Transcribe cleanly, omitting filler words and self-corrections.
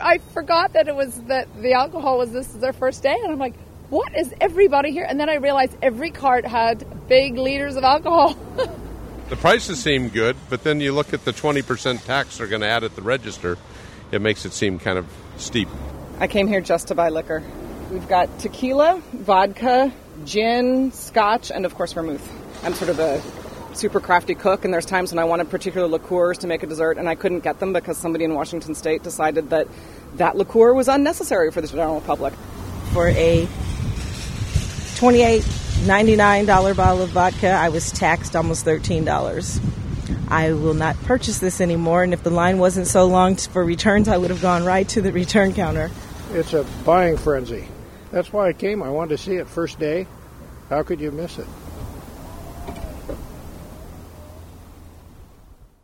I forgot that that the alcohol was this is their first day, and I'm like, what is everybody here? And then I realized every cart had big liters of alcohol. The prices seem good, but then you look at the 20% tax they're going to add at the register, it makes it seem kind of steep. I came here just to buy liquor. We've got tequila, vodka, gin, scotch, and of course vermouth. I'm sort of a super crafty cook, and there's times when I wanted particular liqueurs to make a dessert, and I couldn't get them because somebody in Washington State decided that liqueur was unnecessary for the general public. For a $28.99 bottle of vodka, I was taxed almost $13. I will not purchase this anymore, and if the line wasn't so long for returns, I would have gone right to the return counter. It's a buying frenzy. That's why I came. I wanted to see it first day. How could you miss it?